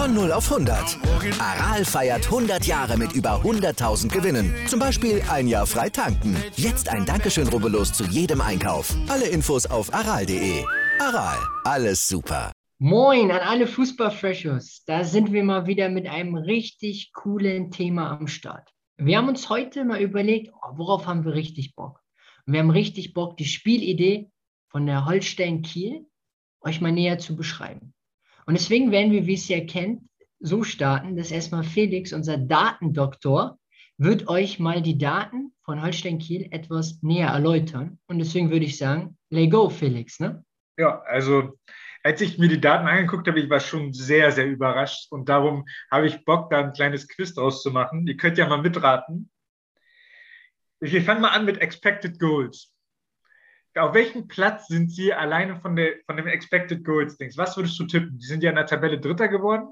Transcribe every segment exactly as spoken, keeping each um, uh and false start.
Von null auf hundert. Aral feiert hundert Jahre mit über hunderttausend Gewinnen. Zum Beispiel ein Jahr frei tanken. Jetzt ein Dankeschön, rubbellos zu jedem Einkauf. Alle Infos auf aral punkt de. Aral, alles super. Moin an alle Fußballfreshers. Da sind wir mal wieder mit einem richtig coolen Thema am Start. Wir haben uns heute mal überlegt, oh, worauf haben wir richtig Bock? Und wir haben richtig Bock, die Spielidee von der Holstein Kiel euch mal näher zu beschreiben. Und deswegen werden wir, wie es ihr kennt, so starten, dass erstmal Felix, unser Datendoktor, wird euch mal die Daten von Holstein Kiel etwas näher erläutern. Und deswegen würde ich sagen, let go, Felix, ne? Ja, also als ich mir die Daten angeguckt habe, ich war schon sehr, sehr überrascht. Und darum habe ich Bock, da ein kleines Quiz draus zu machen. Ihr könnt ja mal mitraten. Wir fangen mal an mit Expected Goals. Auf welchem Platz sind sie alleine von, der, von dem Expected Goals Dings? Was würdest du tippen? Die sind ja in der Tabelle Dritter geworden.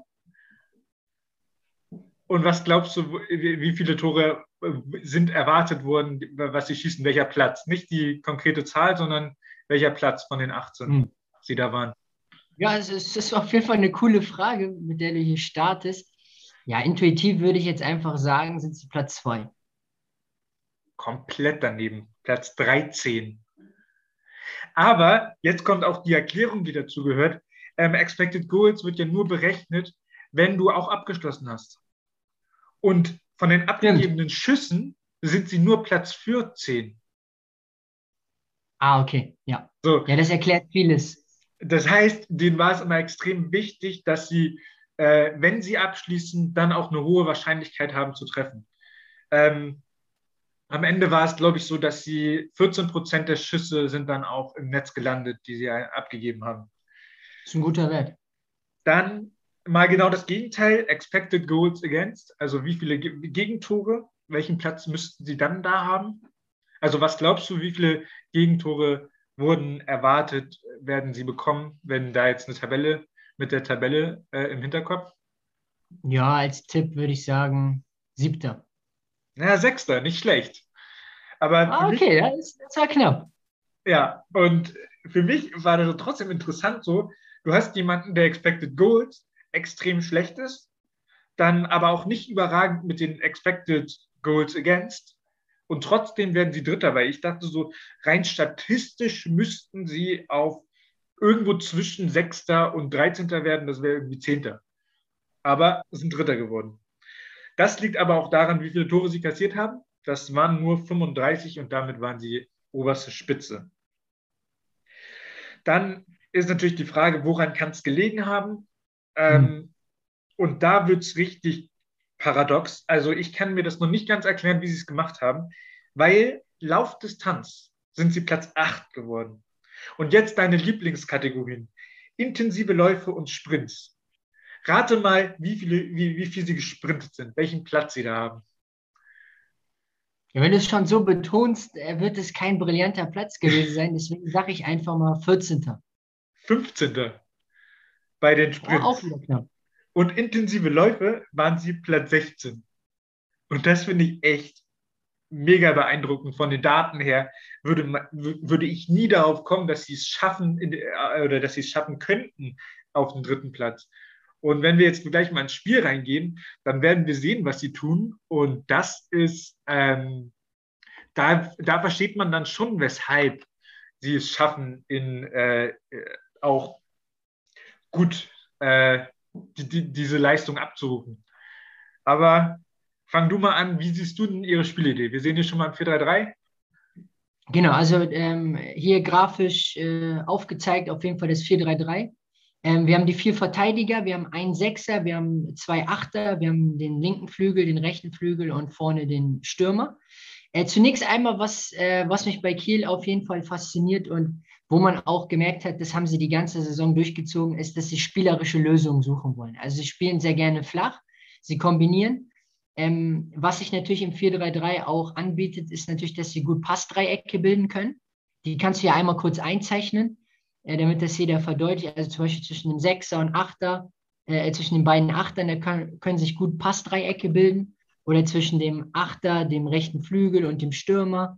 Und was glaubst du, wie viele Tore sind erwartet worden, was sie schießen? Welcher Platz? Nicht die konkrete Zahl, sondern welcher Platz von den achtzehn, hm. die da waren? Ja, es ist, es ist auf jeden Fall eine coole Frage, mit der du hier startest. Ja, intuitiv würde ich jetzt einfach sagen, sind sie Platz zwei. Komplett daneben. Platz dreizehn. Aber jetzt kommt auch die Erklärung, die dazu gehört. Ähm, Expected Goals wird ja nur berechnet, wenn du auch abgeschlossen hast. Und von den abgegebenen Stimmt. Schüssen sind sie nur Platz vierzehn. Ah, okay, ja. So. Ja, das erklärt vieles. Das heißt, denen war es immer extrem wichtig, dass sie, äh, wenn sie abschließen, dann auch eine hohe Wahrscheinlichkeit haben zu treffen. Ähm, am Ende war es, glaube ich, so, dass sie vierzehn Prozent der Schüsse sind dann auch im Netz gelandet, die sie abgegeben haben. Das ist ein guter Wert. Dann mal genau das Gegenteil, Expected Goals Against, also wie viele Ge- Gegentore, welchen Platz müssten sie dann da haben? Also was glaubst du, wie viele Gegentore wurden erwartet, werden sie bekommen, wenn da jetzt eine Tabelle mit der Tabelle äh, im Hinterkopf? Ja, als Tipp würde ich sagen, siebter. Na, Sechster, nicht schlecht. Aber ah, okay, mich, das, das war knapp. Ja, und für mich war das trotzdem interessant so, du hast jemanden, der Expected Goals extrem schlecht ist, dann aber auch nicht überragend mit den Expected Goals Against und trotzdem werden sie Dritter, weil ich dachte so, rein statistisch müssten sie auf irgendwo zwischen Sechster und Dreizehnter werden, das wäre irgendwie Zehnter. Aber sind Dritter geworden. Das liegt aber auch daran, wie viele Tore sie kassiert haben. Das waren nur fünfunddreißig und damit waren sie oberste Spitze. Dann ist natürlich die Frage, woran kann es gelegen haben? Ähm, hm. Und da wird es richtig paradox. Also ich kann mir das noch nicht ganz erklären, wie sie es gemacht haben, weil Laufdistanz sind sie Platz acht geworden. Und jetzt deine Lieblingskategorien. Intensive Läufe und Sprints. Rate mal, wie viele, wie, wie viel sie gesprintet sind, welchen Platz sie da haben. Ja, wenn du es schon so betonst, wird es kein brillanter Platz gewesen sein. Deswegen sage ich einfach mal vierzehnter. fünfzehnter bei den Sprints. Ja, auch wieder knapp. Und intensive Läufe waren sie Platz sechzehn. Und das finde ich echt mega beeindruckend. Von den Daten her würde, würde ich nie darauf kommen, dass sie es schaffen in, oder dass sie es schaffen könnten auf den dritten Platz. Und wenn wir jetzt gleich mal ins Spiel reingehen, dann werden wir sehen, was sie tun. Und das ist, ähm, da, da versteht man dann schon, weshalb sie es schaffen, in äh, auch gut äh, die, die, diese Leistung abzurufen. Aber fang du mal an, wie siehst du denn ihre Spielidee? Wir sehen hier schon mal ein vier drei drei. Genau, also ähm, hier grafisch äh, aufgezeigt auf jeden Fall das vier drei drei. Ähm, wir haben die vier Verteidiger, wir haben einen Sechser, wir haben zwei Achter, wir haben den linken Flügel, den rechten Flügel und vorne den Stürmer. Äh, zunächst einmal, was, äh, was mich bei Kiel auf jeden Fall fasziniert und wo man auch gemerkt hat, das haben sie die ganze Saison durchgezogen, ist, dass sie spielerische Lösungen suchen wollen. Also sie spielen sehr gerne flach, sie kombinieren. Ähm, was sich natürlich im vier drei drei auch anbietet, ist natürlich, dass sie gut Passdreiecke bilden können. Die kannst du ja einmal kurz einzeichnen, äh, damit das jeder verdeutlicht. Also zum Beispiel zwischen dem Sechser und Achter, äh, zwischen den beiden Achtern, da kann, können sich gut Passdreiecke bilden. Oder zwischen dem Achter, dem rechten Flügel und dem Stürmer.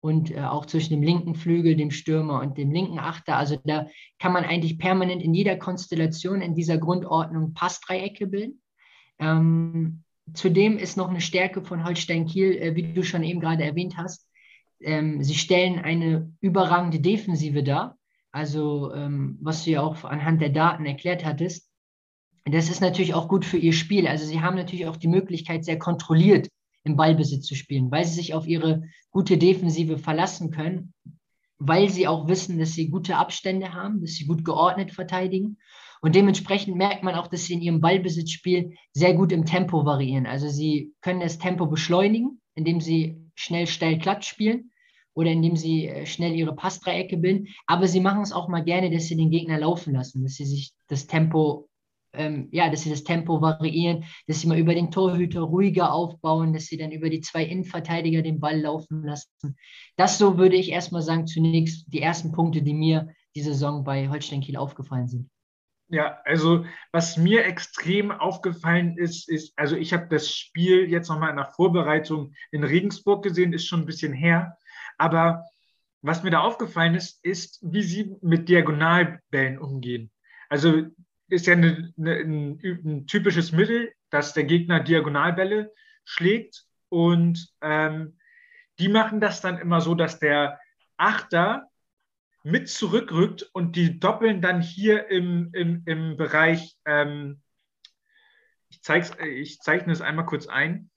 und äh, auch zwischen dem linken Flügel, dem Stürmer und dem linken Achter. Also da kann man eigentlich permanent in jeder Konstellation in dieser Grundordnung Passdreiecke bilden. Ähm, zudem ist noch eine Stärke von Holstein Kiel, äh, wie du schon eben gerade erwähnt hast. Ähm, sie stellen eine überragende Defensive dar. Also ähm, was du ja auch anhand der Daten erklärt hattest. Das ist natürlich auch gut für ihr Spiel. Also sie haben natürlich auch die Möglichkeit, sehr kontrolliert im Ballbesitz zu spielen, weil sie sich auf ihre gute Defensive verlassen können, weil sie auch wissen, dass sie gute Abstände haben, dass sie gut geordnet verteidigen. Und dementsprechend merkt man auch, dass sie in ihrem Ballbesitzspiel sehr gut im Tempo variieren. Also sie können das Tempo beschleunigen, indem sie schnell steil glatt spielen oder indem sie schnell ihre Passdreiecke bilden. Aber sie machen es auch mal gerne, dass sie den Gegner laufen lassen, dass sie sich das Tempo Ähm, ja, dass sie das Tempo variieren, dass sie mal über den Torhüter ruhiger aufbauen, dass sie dann über die zwei Innenverteidiger den Ball laufen lassen. Das so würde ich erstmal sagen, zunächst die ersten Punkte, die mir die Saison bei Holstein Kiel aufgefallen sind. Ja, also was mir extrem aufgefallen ist, ist, also ich habe das Spiel jetzt nochmal in der Vorbereitung in Regensburg gesehen, ist schon ein bisschen her, aber was mir da aufgefallen ist, ist, wie sie mit Diagonalbällen umgehen. Also ist ja eine, eine, ein, ein typisches Mittel, dass der Gegner Diagonalbälle schlägt und ähm, die machen das dann immer so, dass der Achter mit zurückrückt und die doppeln dann hier im, im, im Bereich, ähm, ich, zeig's, ich zeichne es einmal kurz ein,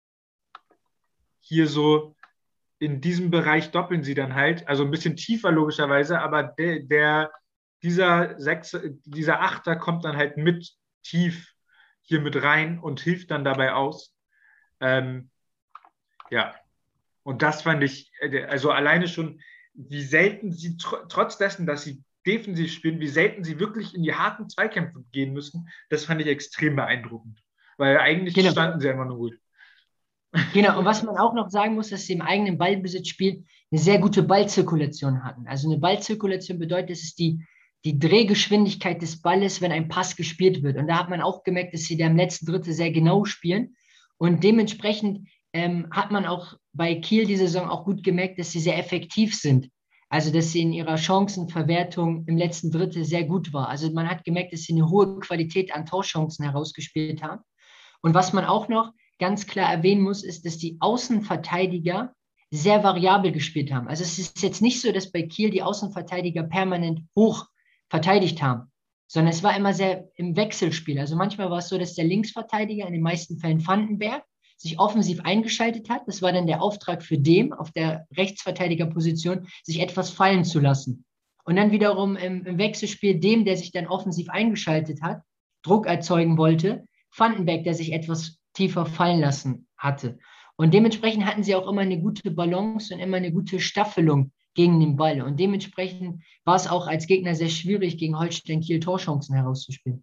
hier so in diesem Bereich doppeln sie dann halt, also ein bisschen tiefer logischerweise, aber der, der Dieser, Sechs, dieser Achter kommt dann halt mit tief hier mit rein und hilft dann dabei aus. Ähm, ja, und das fand ich, also alleine schon, wie selten sie, tr trotz dessen, dass sie defensiv spielen, wie selten sie wirklich in die harten Zweikämpfe gehen müssen, das fand ich extrem beeindruckend. Weil eigentlich genau. standen sie immer nur gut. Genau, und was man auch noch sagen muss, dass sie im eigenen Ballbesitzspiel eine sehr gute Ballzirkulation hatten. Also eine Ballzirkulation bedeutet, es ist die die Drehgeschwindigkeit des Balles, wenn ein Pass gespielt wird. Und da hat man auch gemerkt, dass sie da im letzten Drittel sehr genau spielen. Und dementsprechend ähm, hat man auch bei Kiel die Saison auch gut gemerkt, dass sie sehr effektiv sind. Also, dass sie in ihrer Chancenverwertung im letzten Drittel sehr gut war. Also, man hat gemerkt, dass sie eine hohe Qualität an Torchancen herausgespielt haben. Und was man auch noch ganz klar erwähnen muss, ist, dass die Außenverteidiger sehr variabel gespielt haben. Also, es ist jetzt nicht so, dass bei Kiel die Außenverteidiger permanent hoch verteidigt haben, sondern es war immer sehr im Wechselspiel. Also manchmal war es so, dass der Linksverteidiger, in den meisten Fällen Vandenberg, sich offensiv eingeschaltet hat. Das war dann der Auftrag für dem, auf der Rechtsverteidigerposition, sich etwas fallen zu lassen. Und dann wiederum im, im Wechselspiel dem, der sich dann offensiv eingeschaltet hat, Druck erzeugen wollte, Vandenberg, der sich etwas tiefer fallen lassen hatte. Und dementsprechend hatten sie auch immer eine gute Balance und immer eine gute Staffelung gegen den Ball. Und dementsprechend war es auch als Gegner sehr schwierig, gegen Holstein Kiel Torchancen herauszuspielen.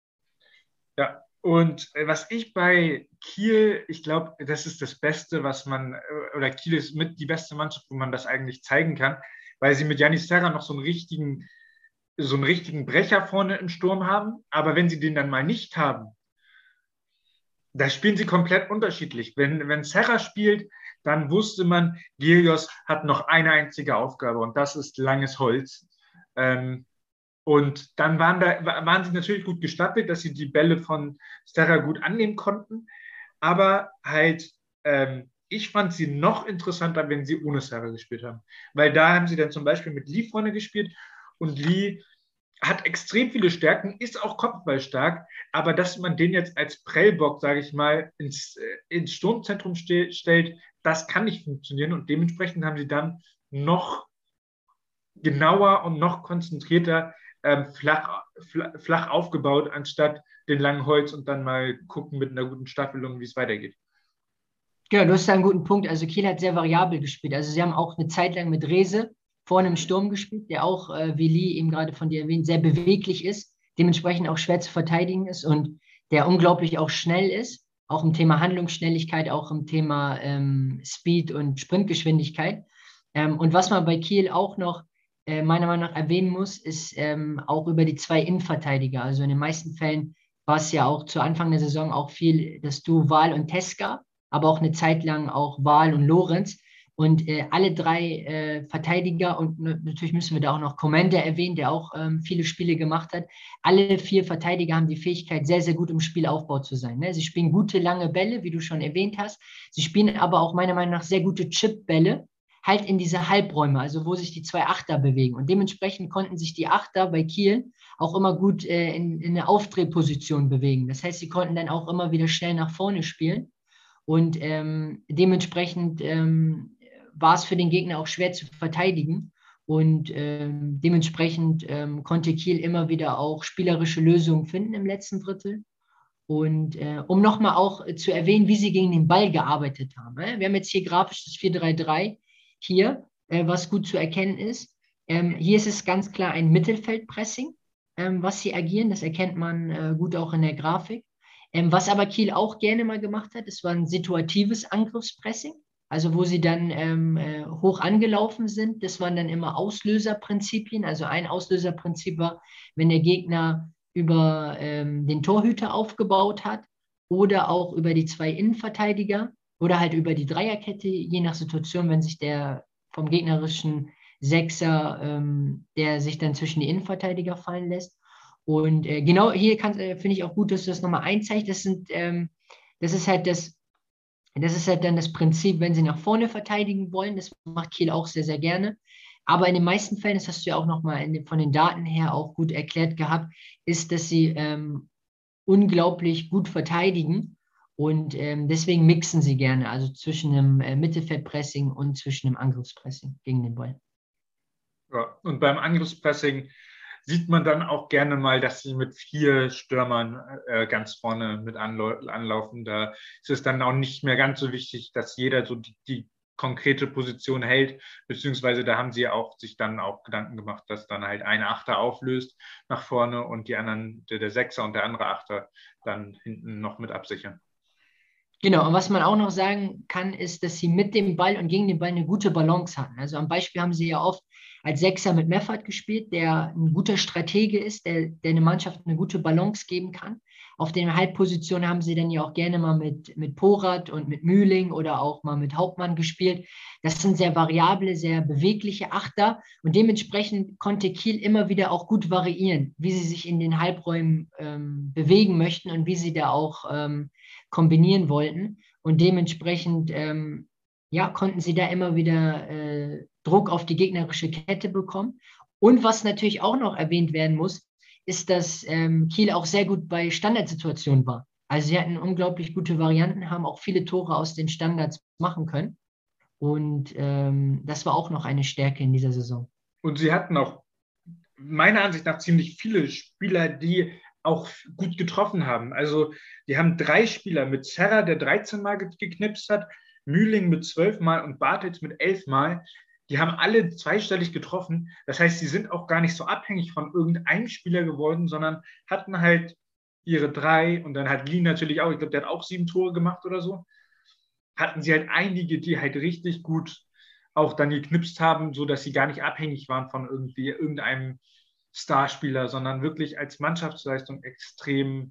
Ja, und was ich bei Kiel, ich glaube, das ist das Beste, was man, oder Kiel ist mit die beste Mannschaft, wo man das eigentlich zeigen kann, weil sie mit Janis Serra noch so einen richtigen, so einen richtigen Brecher vorne im Sturm haben. Aber wenn sie den dann mal nicht haben, da spielen sie komplett unterschiedlich. Wenn, wenn Serra spielt, dann wusste man, Girios hat noch eine einzige Aufgabe und das ist langes Holz. Ähm, und dann waren, da, waren sie natürlich gut gestattet, dass sie die Bälle von Serra gut annehmen konnten. Aber halt, ähm, ich fand sie noch interessanter, wenn sie ohne Serra gespielt haben. Weil da haben sie dann zum Beispiel mit Lee vorne gespielt und Lee hat extrem viele Stärken, ist auch kopfballstark, aber dass man den jetzt als Prellbock, sage ich mal, ins, ins Sturmzentrum ste- stellt, das kann nicht funktionieren und dementsprechend haben sie dann noch genauer und noch konzentrierter ähm, flach, flach, flach aufgebaut, anstatt den langen Holz und dann mal gucken mit einer guten Staffelung, wie es weitergeht. Genau, du hast da einen guten Punkt. Also Kiel hat sehr variabel gespielt. Also sie haben auch eine Zeit lang mit Rehse vorne im Sturm gespielt, der auch, äh, wie Lee eben gerade von dir erwähnt, sehr beweglich ist, dementsprechend auch schwer zu verteidigen ist und der unglaublich auch schnell ist, auch im Thema Handlungsschnelligkeit, auch im Thema ähm, Speed und Sprintgeschwindigkeit. Ähm, und was man bei Kiel auch noch äh, meiner Meinung nach erwähnen muss, ist ähm, auch über die zwei Innenverteidiger. Also in den meisten Fällen war es ja auch zu Anfang der Saison auch viel das Duo Wahl und Teska, aber auch eine Zeit lang auch Wahl und Lorenz. Und äh, alle drei äh, Verteidiger, und natürlich müssen wir da auch noch Commander erwähnen, der auch ähm, viele Spiele gemacht hat. Alle vier Verteidiger haben die Fähigkeit, sehr, sehr gut im Spielaufbau zu sein. Ne? Sie spielen gute, lange Bälle, wie du schon erwähnt hast. Sie spielen aber auch meiner Meinung nach sehr gute Chip-Bälle, halt in diese Halbräume, also wo sich die zwei Achter bewegen. Und dementsprechend konnten sich die Achter bei Kiel auch immer gut äh, in, in eine Aufdrehposition bewegen. Das heißt, sie konnten dann auch immer wieder schnell nach vorne spielen. Und ähm, dementsprechend ähm, war es für den Gegner auch schwer zu verteidigen. Und ähm, dementsprechend ähm, konnte Kiel immer wieder auch spielerische Lösungen finden im letzten Drittel. Und äh, um nochmal auch äh, zu erwähnen, wie sie gegen den Ball gearbeitet haben. Ne? Wir haben jetzt hier grafisch das vier drei drei hier, äh, was gut zu erkennen ist. Ähm, hier ist es ganz klar ein Mittelfeldpressing, ähm, was sie agieren. Das erkennt man äh, gut auch in der Grafik. Ähm, was aber Kiel auch gerne mal gemacht hat, das war ein situatives Angriffspressing. Also wo sie dann ähm, äh, hoch angelaufen sind, das waren dann immer Auslöserprinzipien. Also ein Auslöserprinzip war, wenn der Gegner über ähm, den Torhüter aufgebaut hat oder auch über die zwei Innenverteidiger oder halt über die Dreierkette, je nach Situation, wenn sich der vom gegnerischen Sechser, ähm, der sich dann zwischen die Innenverteidiger fallen lässt. Und äh, genau hier äh, finde ich auch gut, dass du das nochmal einzeichnest. Das, sind, ähm, das ist halt das Das ist halt dann das Prinzip, wenn sie nach vorne verteidigen wollen. Das macht Kiel auch sehr, sehr gerne. Aber in den meisten Fällen, das hast du ja auch nochmal von den Daten her auch gut erklärt gehabt, ist, dass sie ähm, unglaublich gut verteidigen. Und ähm, deswegen mixen sie gerne, also zwischen dem äh, Mittelfeldpressing und zwischen dem Angriffspressing gegen den Ball. Ja, und beim Angriffspressing sieht man dann auch gerne mal, dass sie mit vier Stürmern äh, ganz vorne mit anlau anlaufen. Da ist es dann auch nicht mehr ganz so wichtig, dass jeder so die, die konkrete Position hält, beziehungsweise da haben sie auch sich dann auch Gedanken gemacht, dass dann halt ein Achter auflöst nach vorne und die anderen, der, der Sechser und der andere Achter dann hinten noch mit absichern. Genau, und was man auch noch sagen kann, ist, dass sie mit dem Ball und gegen den Ball eine gute Balance hatten. Also am Beispiel haben sie ja oft als Sechser mit Meffert gespielt, der ein guter Stratege ist, der, der eine Mannschaft eine gute Balance geben kann. Auf den Halbpositionen haben sie dann ja auch gerne mal mit, mit Porat und mit Mühling oder auch mal mit Hauptmann gespielt. Das sind sehr variable, sehr bewegliche Achter und dementsprechend konnte Kiel immer wieder auch gut variieren, wie sie sich in den Halbräumen ähm, bewegen möchten und wie sie da auch ähm, kombinieren wollten. Und dementsprechend ähm, ja, konnten sie da immer wieder äh, Druck auf die gegnerische Kette bekommen. Und was natürlich auch noch erwähnt werden muss, ist, dass ähm, Kiel auch sehr gut bei Standardsituationen war. Also sie hatten unglaublich gute Varianten, haben auch viele Tore aus den Standards machen können. Und ähm, das war auch noch eine Stärke in dieser Saison. Und sie hatten auch meiner Ansicht nach ziemlich viele Spieler, die auch gut getroffen haben. Also die haben drei Spieler mit Serra, der dreizehn Mal geknipst hat, Mühling mit zwölf Mal und Bartels mit elf Mal. Die haben alle zweistellig getroffen. Das heißt, sie sind auch gar nicht so abhängig von irgendeinem Spieler geworden, sondern hatten halt ihre drei und dann hat Lee natürlich auch, ich glaube, der hat auch sieben Tore gemacht oder so. Hatten sie halt einige, die halt richtig gut auch dann geknipst haben, sodass sie gar nicht abhängig waren von irgendwie irgendeinem Starspieler, sondern wirklich als Mannschaftsleistung extrem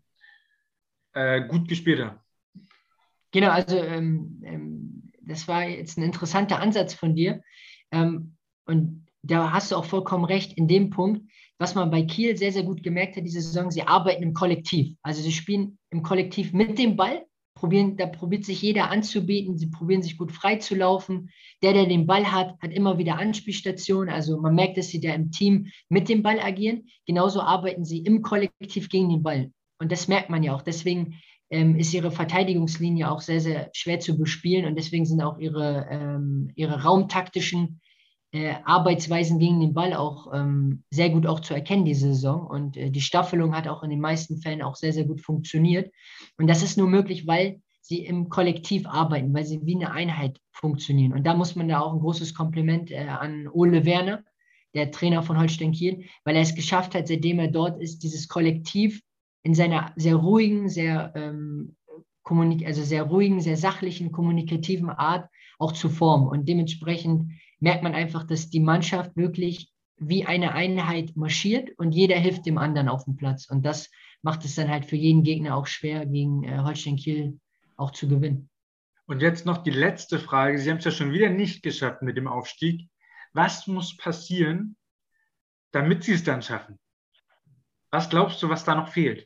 äh, gut gespielt haben. Genau, also ähm, ähm, das war jetzt ein interessanter Ansatz von dir. Ähm, und da hast du auch vollkommen recht in dem Punkt, was man bei Kiel sehr, sehr gut gemerkt hat, diese Saison, sie arbeiten im Kollektiv. Also sie spielen im Kollektiv mit dem Ball, probieren, da probiert sich jeder anzubieten, sie probieren sich gut freizulaufen. Der, der den Ball hat, hat immer wieder Anspielstationen. Also man merkt, dass sie da im Team mit dem Ball agieren. Genauso arbeiten sie im Kollektiv gegen den Ball. Und das merkt man ja auch. Deswegen ähm, ist ihre Verteidigungslinie auch sehr, sehr schwer zu bespielen. Und deswegen sind auch ihre, ähm, ihre raumtaktischen äh, Arbeitsweisen gegen den Ball auch ähm, sehr gut auch zu erkennen diese Saison. Und äh, die Staffelung hat auch in den meisten Fällen auch sehr, sehr gut funktioniert. Und das ist nur möglich, weil sie im Kollektiv arbeiten, weil sie wie eine Einheit funktionieren. Und da muss man da auch ein großes Kompliment äh, an Ole Werner, der Trainer von Holstein Kiel, weil er es geschafft hat, seitdem er dort ist, dieses Kollektiv in seiner sehr ruhigen, sehr ähm, kommunik- also sehr ruhigen, sehr sachlichen, kommunikativen Art auch zu formen. Und dementsprechend merkt man einfach, dass die Mannschaft wirklich wie eine Einheit marschiert und jeder hilft dem anderen auf dem Platz. Und das macht es dann halt für jeden Gegner auch schwer, gegen äh, Holstein Kiel auch zu gewinnen. Und jetzt noch die letzte Frage. Sie haben es ja schon wieder nicht geschafft mit dem Aufstieg. Was muss passieren, damit Sie es dann schaffen? Was glaubst du, was da noch fehlt?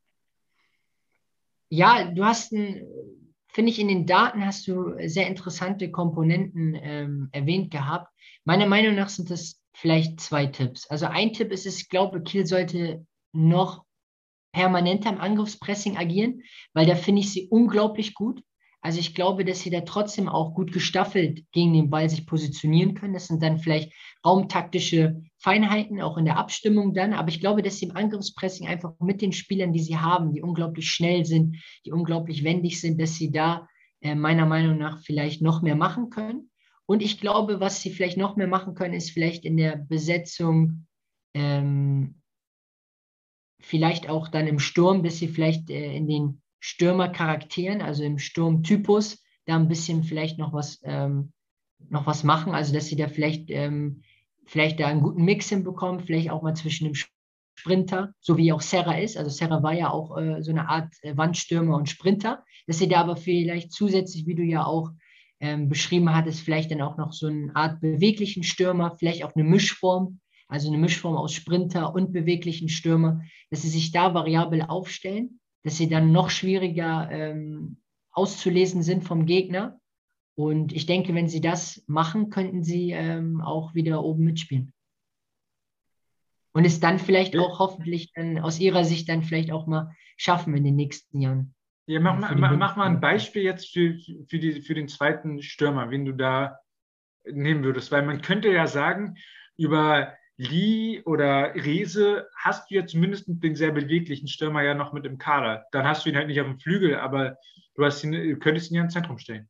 Ja, du hast, ein, finde ich, in den Daten hast du sehr interessante Komponenten ähm, erwähnt gehabt. Meiner Meinung nach sind das vielleicht zwei Tipps. Also ein Tipp ist es, ich glaube, Kiel sollte noch permanenter im Angriffspressing agieren, weil da finde ich sie unglaublich gut. Also ich glaube, dass sie da trotzdem auch gut gestaffelt gegen den Ball sich positionieren können. Das sind dann vielleicht raumtaktische Feinheiten, auch in der Abstimmung dann. Aber ich glaube, dass sie im Angriffspressing einfach mit den Spielern, die sie haben, die unglaublich schnell sind, die unglaublich wendig sind, dass sie da äh, meiner Meinung nach vielleicht noch mehr machen können. Und ich glaube, was sie vielleicht noch mehr machen können, ist vielleicht in der Besetzung, ähm, vielleicht auch dann im Sturm, dass sie vielleicht äh, in den Stürmercharakteren, also im Sturmtypus, da ein bisschen vielleicht noch was, ähm, noch was machen. Also dass sie da vielleicht, ähm, vielleicht da einen guten Mix hinbekommen, vielleicht auch mal zwischen dem Sprinter, so wie auch Serra ist. Also Serra war ja auch äh, so eine Art äh, Wandstürmer und Sprinter, dass sie da aber vielleicht zusätzlich, wie du ja auch ähm, beschrieben hattest, vielleicht dann auch noch so eine Art beweglichen Stürmer, vielleicht auch eine Mischform, also eine Mischform aus Sprinter und beweglichen Stürmer, dass sie sich da variabel aufstellen, dass sie dann noch schwieriger ähm, auszulesen sind vom Gegner. Und ich denke, wenn sie das machen, könnten sie ähm, auch wieder oben mitspielen. Und es dann vielleicht auch hoffentlich dann aus ihrer Sicht dann vielleicht auch mal schaffen in den nächsten Jahren. Ja, mach, mal, mach, mach mal ein Beispiel jetzt für, für, die, für den zweiten Stürmer, wen du da nehmen würdest. Weil man könnte ja sagen, über Lee oder Rehse hast du ja zumindest den sehr beweglichen Stürmer ja noch mit im Kader. Dann hast du ihn halt nicht auf dem Flügel, aber du, hast ihn, du könntest ihn ja ins Zentrum stellen.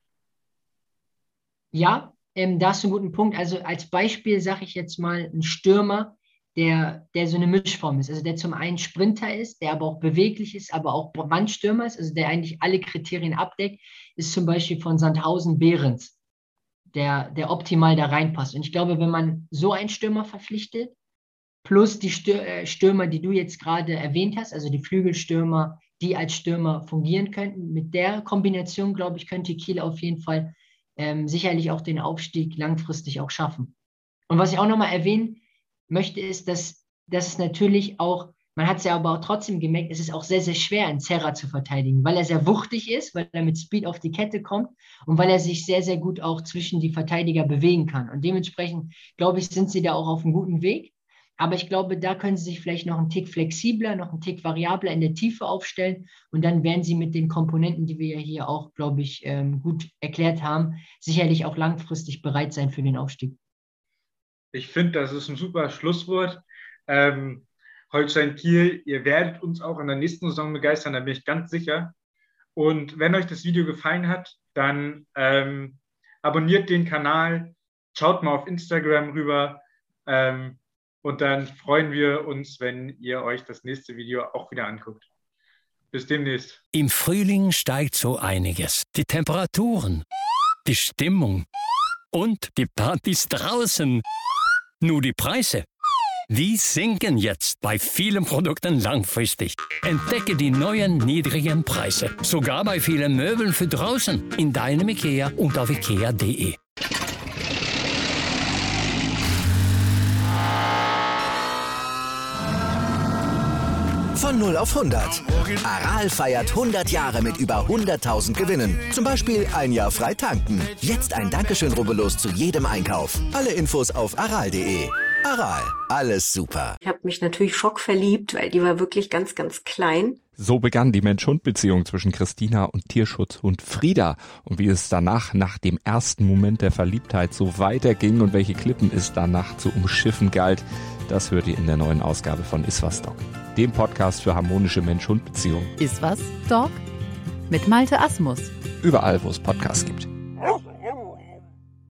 Ja, ähm, da hast du einen guten Punkt. Also als Beispiel sage ich jetzt mal einen Stürmer, der, der so eine Mischform ist. Also der zum einen Sprinter ist, der aber auch beweglich ist, aber auch Wandstürmer ist, also der eigentlich alle Kriterien abdeckt, ist zum Beispiel von Sandhausen Behrens. Der, der optimal da reinpasst. Und ich glaube, wenn man so einen Stürmer verpflichtet, plus die Stürmer, die du jetzt gerade erwähnt hast, also die Flügelstürmer, die als Stürmer fungieren könnten, mit der Kombination, glaube ich, könnte Kiel auf jeden Fall ähm, sicherlich auch den Aufstieg langfristig auch schaffen. Und was ich auch nochmal erwähnen möchte, ist, dass, dass es natürlich auch, man hat es ja aber auch trotzdem gemerkt, es ist auch sehr, sehr schwer, einen Serra zu verteidigen, weil er sehr wuchtig ist, weil er mit Speed auf die Kette kommt und weil er sich sehr, sehr gut auch zwischen die Verteidiger bewegen kann. Und dementsprechend, glaube ich, sind sie da auch auf einem guten Weg. Aber ich glaube, da können sie sich vielleicht noch einen Tick flexibler, noch einen Tick variabler in der Tiefe aufstellen. Und dann werden sie mit den Komponenten, die wir ja hier auch, glaube ich, gut erklärt haben, sicherlich auch langfristig bereit sein für den Aufstieg. Ich finde, das ist ein super Schlusswort. Ähm, Holstein Kiel, ihr werdet uns auch in der nächsten Saison begeistern, da bin ich ganz sicher. Und wenn euch das Video gefallen hat, dann ähm, abonniert den Kanal, schaut mal auf Instagram rüber ähm, und dann freuen wir uns, wenn ihr euch das nächste Video auch wieder anguckt. Bis demnächst. Im Frühling steigt so einiges. Die Temperaturen, die Stimmung und die Partys draußen. Nur die Preise, die sinken jetzt bei vielen Produkten langfristig. Entdecke die neuen niedrigen Preise. Sogar bei vielen Möbeln für draußen. In deinem IKEA und auf ikea punkt de. Von null auf hundert. Aral feiert hundert Jahre mit über hunderttausend Gewinnen. Zum Beispiel ein Jahr frei tanken. Jetzt ein Dankeschön, rubbellos zu jedem Einkauf. Alle Infos auf aral punkt de. Aral, alles super. Ich habe mich natürlich schockverliebt, weil die war wirklich ganz, ganz klein. So begann die Mensch-Hund-Beziehung zwischen Christina und Tierschutzhund Frieda. Und wie es danach, nach dem ersten Moment der Verliebtheit, so weiterging und welche Klippen es danach zu umschiffen galt, das hört ihr in der neuen Ausgabe von Iswas Dog, dem Podcast für harmonische Mensch-Hund-Beziehungen. Iswas Dog mit Malte Asmus. Überall, wo es Podcasts gibt.